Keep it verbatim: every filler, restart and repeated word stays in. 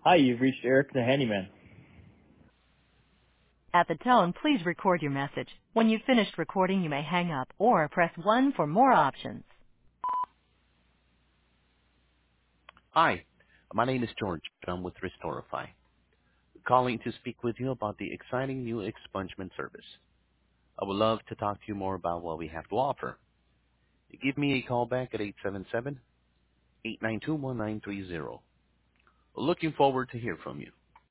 Hi, you've reached Eric the Handyman. At the tone, please record your message. When you've finished recording, you may hang up or press one for more options. Hi, my name is George. I'm with Restorify, calling to speak with you about the exciting new expungement service. I would love to talk to you more about what we have to offer. Give me a call back at eight seven seven, eight nine two, one nine three zero. Looking forward to hear from you.